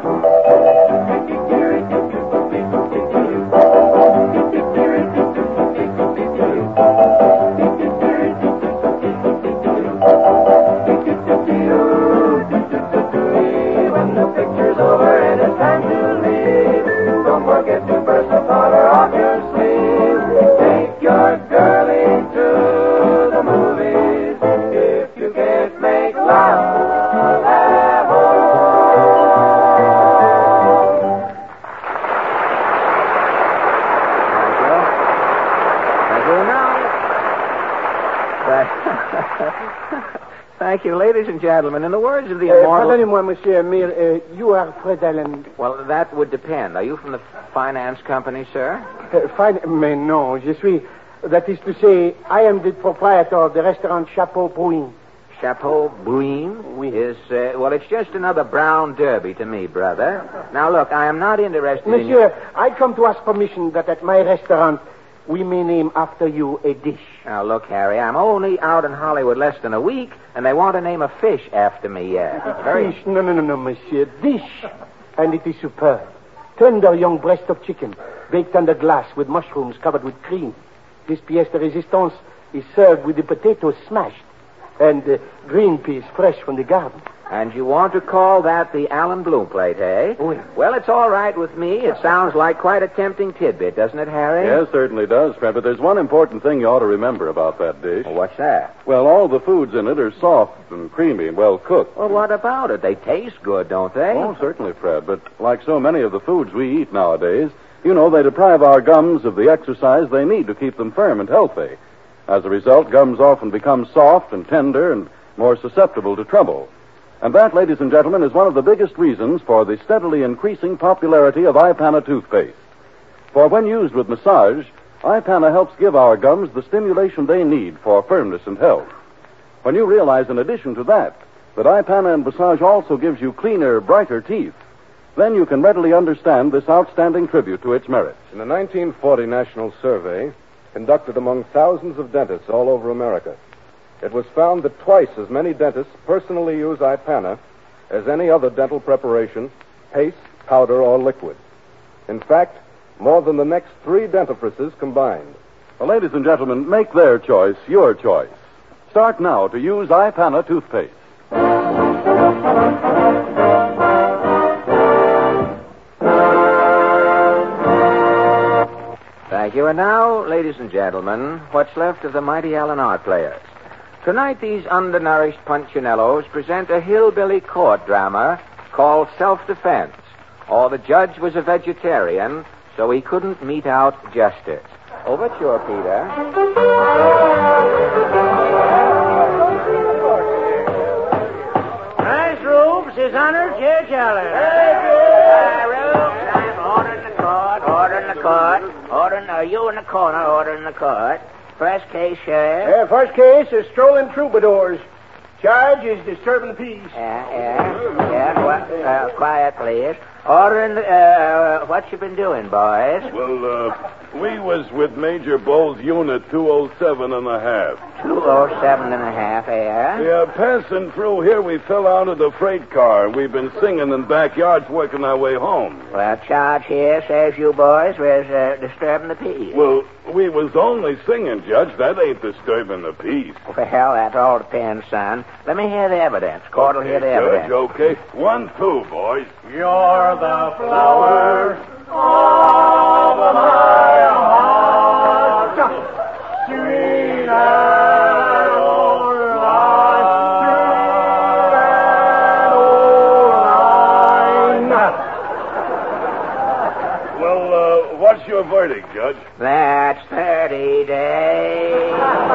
When the picture's over and it's time to leave, don't forget to brush the powder off your sleeve. Take your girlie to the movies if you can't make love at home. Thank you. Thank you. Now, thank you, ladies and gentlemen. In the words of the Uh, immortal... Pardonnez-moi, Monsieur Emile, uh, you are Fred Allen. Well, that would depend. Are you from the finance company, sir? Uh, fine, mais non, je suis. That is to say, I am the proprietor of the restaurant Chapeau Bruin. Chapeau Bruin Oui. is, uh, well, it's just another brown derby to me, brother. Now, look, I am not interested in... Monsieur, I come to ask permission that at my restaurant we may name after you a dish. Now, look, Harry, I'm only out in Hollywood less than a week, and they want to name a fish after me yet. It's very... Dish? No, no, no, no, monsieur. Dish. And it is superb. Tender young breast of chicken, baked under glass with mushrooms covered with cream. This pièce de résistance is served with the potatoes smashed and uh, green peas fresh from the garden. And you want to call that the Alan Bloom plate, eh? Oui. Well, it's all right with me. It sounds like quite a tempting tidbit, doesn't it, Harry? Yes, certainly does, Fred. But there's one important thing you ought to remember about that dish. Well, what's that? Well, all the foods in it are soft and creamy and well cooked. Well, what about it? They taste good, don't they? Oh, certainly, Fred. But like so many of the foods we eat nowadays, you know, they deprive our gums of the exercise they need to keep them firm and healthy. As a result, gums often become soft and tender and more susceptible to trouble. And that, ladies and gentlemen, is one of the biggest reasons for the steadily increasing popularity of Ipana toothpaste. For when used with massage, Ipana helps give our gums the stimulation they need for firmness and health. When you realize, in addition to that, that Ipana and massage also gives you cleaner, brighter teeth, then you can readily understand this outstanding tribute to its merits. In a nineteen forty national survey conducted among thousands of dentists all over America, it was found that twice as many dentists personally use Ipana as any other dental preparation, paste, powder, or liquid. In fact, more than the next three dentifrices combined. Well, ladies and gentlemen, make their choice your choice. Start now to use Ipana toothpaste. Thank you. And now, ladies and gentlemen, what's left of the mighty Allen Art Players. Tonight, these undernourished Punchinellos present a hillbilly court drama called Self-Defense, or the judge was a vegetarian, so he couldn't mete out justice. Overture, Peter. Nice robes, His Honor, Judge Allen. Order in the court, order in the court. Order in, are you in the corner, order in the court. First case, Sheriff. Uh, first case is strolling troubadours. Charge is disturbing the peace. Yeah, yeah, yeah. Qu- uh, quiet, please. Order in the, uh, what you been doing, boys? Well, uh, we was with Major Bowles' unit two oh seven and a half. two oh seven and a half, yeah? Yeah, passing through here, we fell out of the freight car. We've been singing in backyards working our way home. Well, charge here says you boys was uh, disturbing the peace. Well, we was only singing, Judge. That ain't disturbing the peace. Well, that all depends, son. Let me hear the evidence. Court will hear the evidence. Judge, okay. One, two, boys. You're the flower of my heart, sweet and old Well, uh, what's your verdict, Judge? That's thirty days.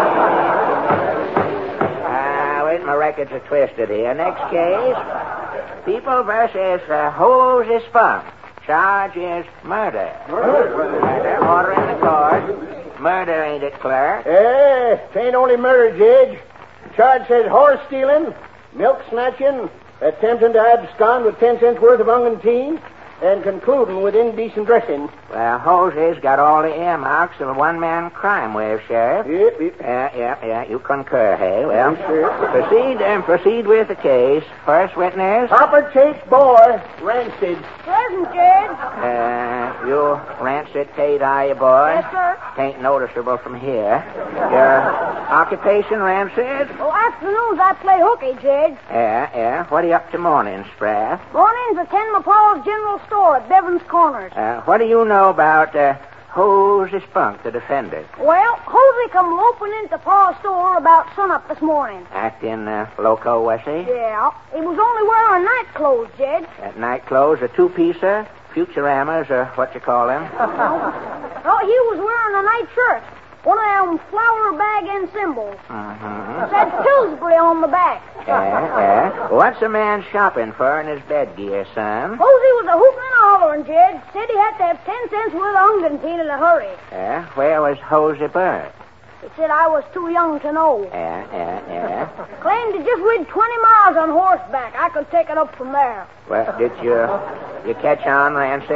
Ah, wait, my records are twisted here. Next case. People versus uh, Hosey Spunk. Charge is murder. Murder? Murder. Order in the court. Murder, ain't it, clerk? Eh, it ain't only murder, Judge. Charge says horse stealing, milk snatching, attempting to abscond with ten cents worth of ungantine, and concluding with indecent dressing. Well, Hosey's got all the earmarks of a one-man crime wave, Sheriff. Yep, yep. Yeah, yeah, yeah. You concur, hey? Well, Yes, sir. proceed and proceed with the case. First witness. Hopper Chase Boy, Rancid. Present, Judge. Uh, you Rancid Tate, are you, boy? Yes, sir. Tain't noticeable from here. Your occupation, Rancid? Oh, afternoons I play hooky, Judge. Yeah, yeah. What are you up to morning, Spratt? Mornings attend my pa's general store at Bevan's Corners. Uh, what do you know about uh, Hosey Spunk, the defendant? Well, Hosey come loping into pa's store about sunup this morning. Acting uh, loco, was he? Yeah. He was only wearing night clothes, Judge. That night clothes, a two-piecer, Futuramas, or what you call them? Oh, he was wearing a night shirt. One of them flower bag and symbols. Mm-hmm. Said Pillsbury on the back. Yeah, yeah. What's a man shopping for in his bed gear, son? Hosey was a hooting and a hollering, Jed. Said he had to have ten cents worth of ungantine in a hurry. Yeah? Where was Hosey Burnt? He said I was too young to know. Yeah, yeah, yeah. Claimed he just rid twenty miles on horseback. I could take it up from there. Well, did you you catch on, Rancid?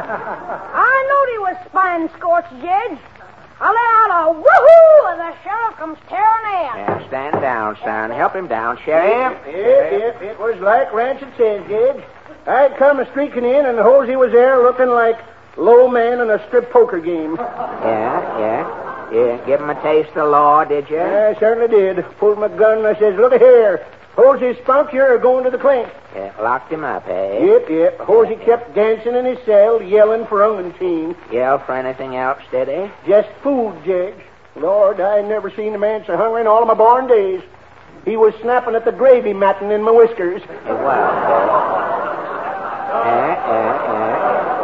I knowed he was spine scorched, Jed. I let out a woohoo, and the sheriff comes tearing in. Yeah, stand down, son. Help him down, Sheriff. Yep, yep, yep. It was like Rancid says, Jed. I'd come a streaking in, and Hosey was there looking like low man in a strip poker game. Yeah, yeah. You give him a taste of the law, did you? Yeah, I certainly did. Pulled my gun, and I says, look here. Hosey Spunk, you're going to the clink. Yeah, locked him up, eh? Yep, yep. Hosey kept dancing in his cell, yelling for ungantine. Yell for anything else, did he? Just food, Judge. Lord, I never seen a man so hungry in all of my born days. He was snapping at the gravy matting in my whiskers. It was. Yeah, yeah, yeah.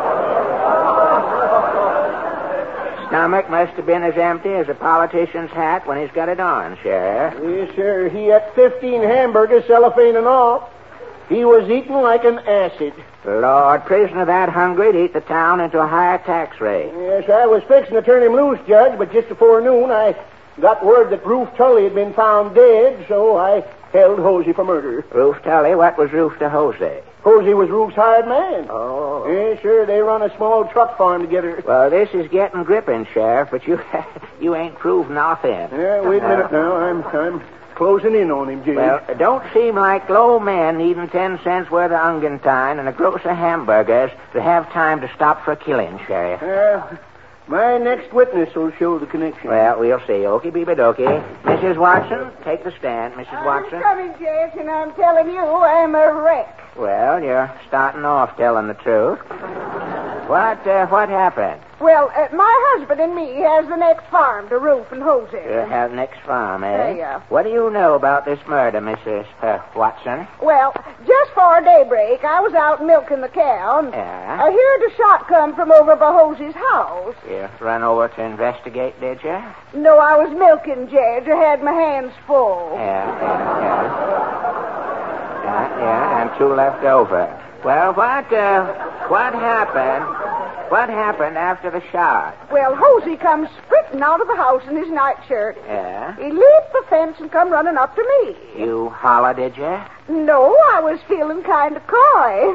Stomach must have been as empty as a politician's hat when he's got it on, Sheriff. Yes, sir. He ate fifteen hamburgers, cellophane and all. He was eating like an acid. Lord, prisoner that hungry to eat the town into a higher tax rate. Yes, I was fixing to turn him loose, Judge, but just before noon I got word that Roof Tully had been found dead, so I held Hosey for murder. Roof Tully? What was Roof to Hosey? Hosey was Roof's hired man. Oh. Yes, sir. They run a small truck farm together. Well, this is getting gripping, Sheriff, but you you ain't proved nothing. Yeah, wait a minute now. I'm I'm closing in on him, Jim. Well, it don't seem like low men needing ten cents worth of ungantine and a gross of hamburgers to have time to stop for killing, Sheriff. Uh, my next witness will show the connection. Well, we'll see. Okie beebe dokie. Missus Watson, take the stand. Missus Watson. I'm coming, Judge, and I'm telling you I'm a wreck. Well, you're starting off telling the truth. What uh, what happened? Well, uh, my husband and me has the next farm to Ruth and Jose. You have next farm, eh? There you are. What do you know about this murder, Missus Uh, Watson? Well, just before daybreak, I was out milking the cow. And Yeah? I heard a shot come from over by Jose's house. You run over to investigate, did you? No, I was milking, Judge. I had my hands full. Yeah, yeah, yeah. Yeah, yeah, and two left over. Well, what, uh, what happened? What happened after the shot? Well, Hosey comes sprinting out of the house in his nightshirt. Yeah? He leaped the fence and come running up to me. You holler, did you? No, I was feeling kind of coy.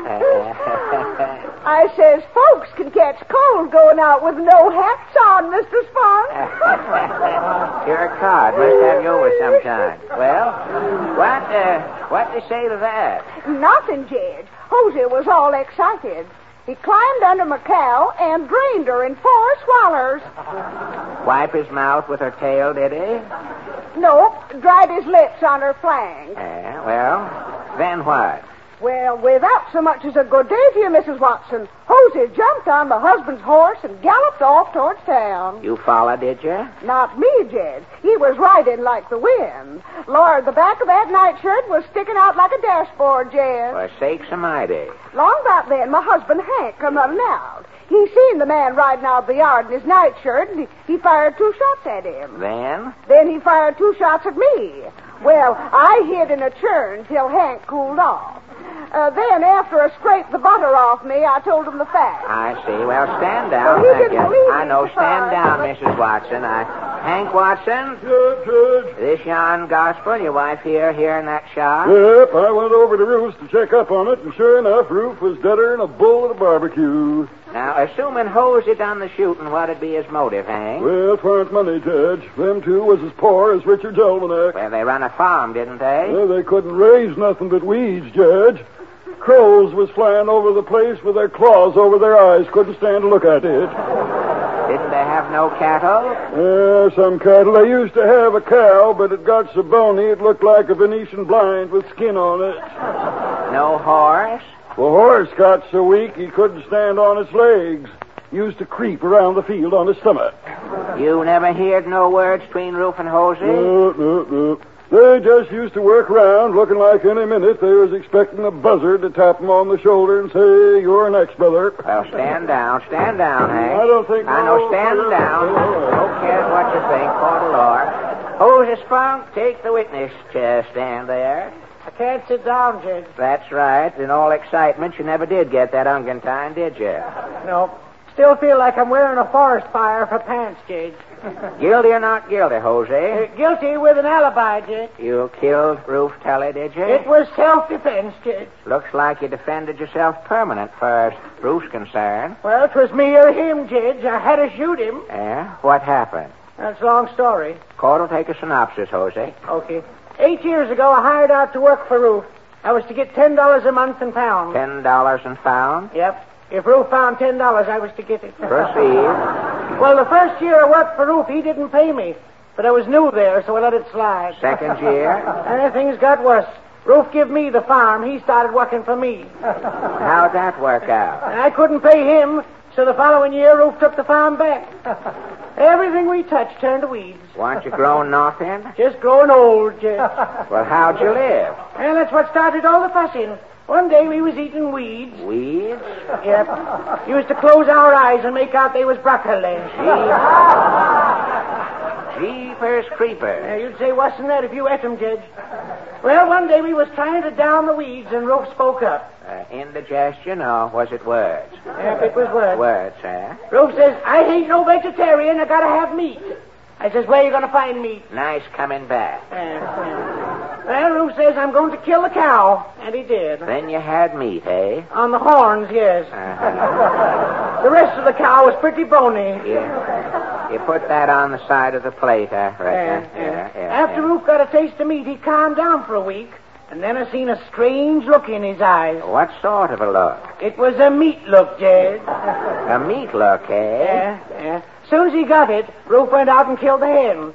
I says, folks can catch cold going out with no hats on, Mister Spunk. You're a card. Must have you over sometime. Well, what, uh, what do you say to that? Nothing, Jed. Hosey was all excited. He climbed under my cow and drained her in four swallers. Wipe his mouth with her tail, did he? Nope, dried his lips on her flank. Yeah, well, then what? Well, without so much as a good day to you, Missus Watson, Hosey jumped on my husband's horse and galloped off towards town. You followed, did you? Not me, Jed. He was riding like the wind. Lord, the back of that nightshirt was sticking out like a dashboard, Jed. For sakes almighty. Long about then, my husband, Hank, come running out. He seen the man riding out the yard in his nightshirt, and he, he fired two shots at him. Then? Then he fired two shots at me. Well, I hid in a churn till Hank cooled off. Uh, then, after I scraped the butter off me, I told him the facts. I see. Well, stand down. Well, he Thank didn't you. believe I me, know. Mister Stand Fine. down, Missus Watson. I... Hank Watson? Yes, Judge. This yon gospel, your wife here, hearing that shot? Yep, I went over to Ruth's to check up on it, and sure enough, Ruth was deader than a bull at a barbecue. Now, assuming Hosey done the shooting, what'd be his motive, Hank? Well, 'twarn't money, Judge. Them two was as poor as Richard's almanac. Well, they run a farm, didn't they? Well, they couldn't raise nothing but weeds, Judge. Crows was flying over the place with their claws over their eyes. Couldn't stand to look at it. Didn't they have no cattle? Yeah, some cattle. They used to have a cow, but it got so bony it looked like a Venetian blind with skin on it. No horse? The horse got so weak he couldn't stand on its legs. Used to creep around the field on his stomach. You never heard no words between Ruth and Hosey? No, no, no. They just used to work around looking like any minute they was expecting a buzzard to tap them on the shoulder and say, you're next, brother. Well, stand down. Stand down, Hank. I don't think... I know. Stand no, down. no, no. Don't care what you think. Court of law. Hosey Spunk, take the witness chair. Stand there. I can't sit down, Judge. That's right. In all excitement, you never did get that ungentine, did you? No. Still feel like I'm wearing a forest fire for pants, Judge. Guilty or not guilty, Hosey? Uh, guilty with an alibi, Judge. You killed Ruth Tully, did you? It was self-defense, Judge. Looks like you defended yourself permanent, far as Ruth's concerned. Well, it was me or him, Judge. I had to shoot him. Yeah? What happened? That's a long story. Court will take a synopsis, Hosey. Okay. Eight years ago, I hired out to work for Ruth. I was to get ten dollars a month in pounds. Ten dollars and found? Yep. If Ruth found ten dollars, I was to get it. Proceed. Well, the first year I worked for Ruth, he didn't pay me. But I was new there, so I let it slide. Second year? And things got worse. Ruth give me the farm. He started working for me. How'd that work out? And I couldn't pay him, so the following year, Ruth took the farm back. Everything we touched turned to weeds. Weren't you grown nothing? Just growing old, Judge. Well, how'd you live? Well, that's what started all the fussing. One day we was eating weeds. Weeds? Yep. Used to close our eyes and make out they was broccoli. Jeepers creepers. Uh, you'd say worse than that if you ate them, Judge. Well, one day we was trying to down the weeds and Ruth spoke up. Uh, indigestion, or was it words? Yep, it was words. Words, eh? Ruth says, I ain't no vegetarian. I gotta have meat. I says, where you gonna find meat? Nice coming back. Uh, uh, well, Ruth says, I'm going to kill the cow. And he did. Then you had meat, eh? On the horns, yes. Uh-huh. The rest of the cow was pretty bony. Yeah. You put that on the side of the plate, huh? Right, Yeah, huh? yeah. yeah, yeah, After yeah. Ruth got a taste of meat, he calmed down for a week. And then I seen a strange look in his eyes. What sort of a look? It was a meat look, Jed. A meat look, eh? Yeah, yeah. As soon as he got it, Ruth went out and killed the hen.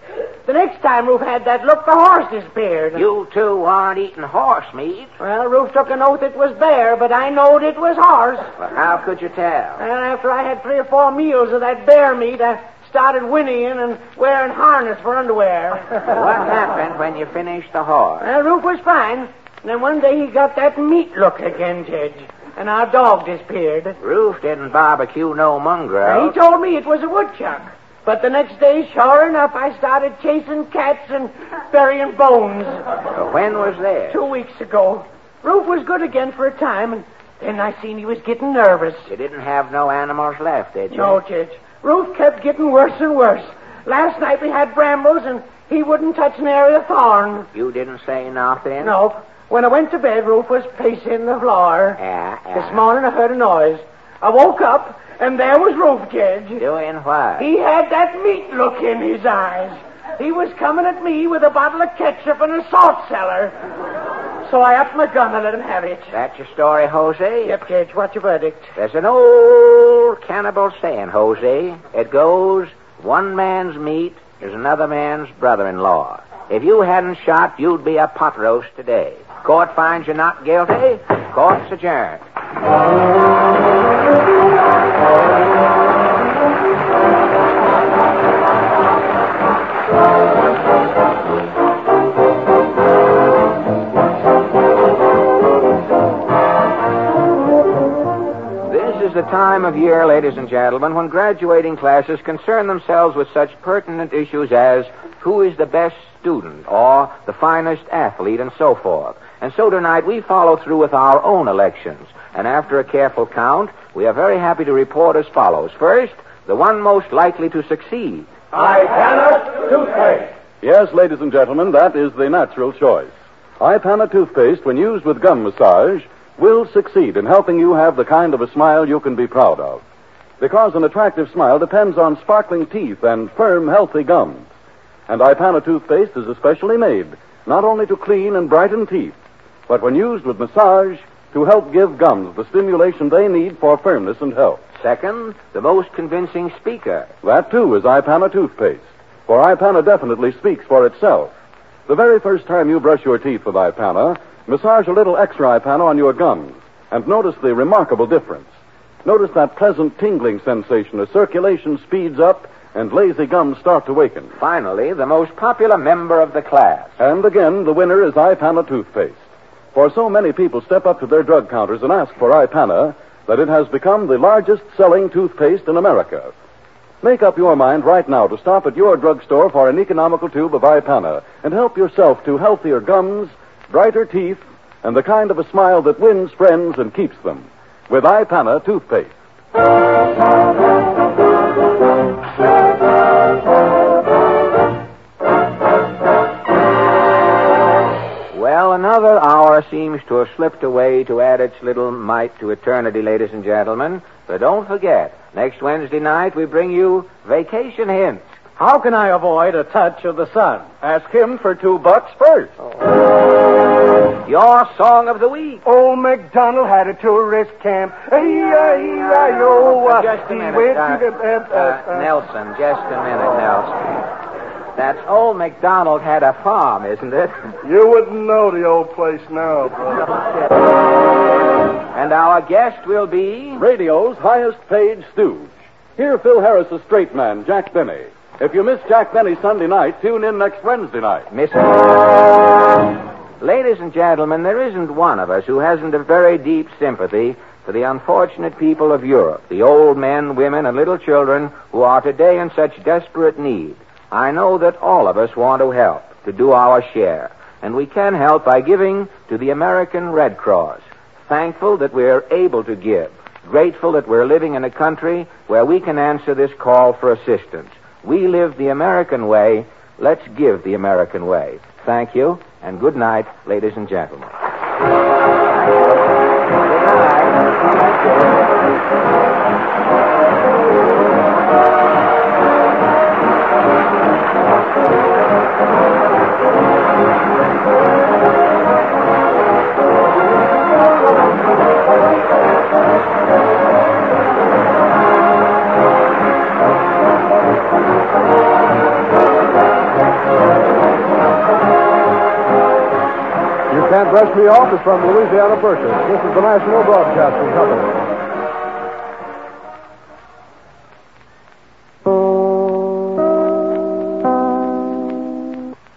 The next time Rufe had that look, the horse disappeared. You two aren't eating horse meat. Well, Rufe took an oath it was bear, but I knowed it was horse. Well, how could you tell? And after I had three or four meals of that bear meat, I started whinnying and wearing harness for underwear. What happened when you finished the horse? Well, Rufe was fine. And then one day he got that meat look again, Judge. And our dog disappeared. Rufe didn't barbecue no mongrel. He told me it was a woodchuck. But the next day, sure enough, I started chasing cats and burying bones. Well, when was this? Two weeks ago. Rufe was good again for a time, and then I seen he was getting nervous. You didn't have no animals left, did you? No, Judge. Rufe kept getting worse and worse. Last night we had brambles, and he wouldn't touch an area of thorn. You didn't say nothing? No. When I went to bed, Rufe was pacing the floor. Yeah, yeah. This morning I heard a noise. I woke up, and there was Rufe, Judge. Doing what? He had that meat look in his eyes. He was coming at me with a bottle of ketchup and a salt cellar. So I upped my gun and let him have it. That's your story, Jose? Yep, Judge. What's your verdict? There's an old cannibal saying, Jose. It goes, one man's meat is another man's brother-in-law. If you hadn't shot, you'd be a pot roast today. Court finds you not guilty. Court's adjourned. This is the time of year, ladies and gentlemen, when graduating classes concern themselves with such pertinent issues as who is the best student or the finest athlete and so forth. And so tonight we follow through with our own elections. And after a careful count, we are very happy to report as follows. First, the one most likely to succeed. Ipana toothpaste. Yes, ladies and gentlemen, that is the natural choice. Ipana toothpaste, when used with gum massage, will succeed in helping you have the kind of a smile you can be proud of. Because an attractive smile depends on sparkling teeth and firm, healthy gums. And Ipana toothpaste is especially made not only to clean and brighten teeth, but when used with massage, to help give gums the stimulation they need for firmness and health. Second, the most convincing speaker. That, too, is Ipana toothpaste. For Ipana definitely speaks for itself. The very first time you brush your teeth with Ipana, massage a little extra Ipana on your gums, and notice the remarkable difference. Notice that pleasant tingling sensation as circulation speeds up and lazy gums start to waken. Finally, the most popular member of the class. And again, the winner is Ipana toothpaste. For so many people step up to their drug counters and ask for Ipana that it has become the largest selling toothpaste in America. Make up your mind right now to stop at your drugstore for an economical tube of Ipana and help yourself to healthier gums, brighter teeth, and the kind of a smile that wins friends and keeps them. With Ipana toothpaste. Well, another hour seems to have slipped away to add its little mite to eternity, ladies and gentlemen. But don't forget, next Wednesday night we bring you Vacation Hints. How can I avoid a touch of the sun? Ask him for two bucks first. Oh. Your song of the week. Old MacDonald had a tourist camp. Uh, just a minute, uh, uh, Nelson, just a minute, Nelson. That's old MacDonald had a farm, isn't it? You wouldn't know the old place now, brother. And our guest will be... radio's highest paid stooge. Hear Phil Harris's straight man, Jack Benny. If you miss Jack Benny Sunday night, tune in next Wednesday night. Miss Ladies and gentlemen, there isn't one of us who hasn't a very deep sympathy for the unfortunate people of Europe, the old men, women, and little children who are today in such desperate need. I know that all of us want to help, to do our share, and we can help by giving to the American Red Cross. Thankful that we're able to give, grateful that we're living in a country where we can answer this call for assistance. We live the American way. Let's give the American way. Thank you, and good night, ladies and gentlemen. Good night. Thank you. Can't Brush Me Off is from Louisiana Purchase. This is the National Broadcasting Company.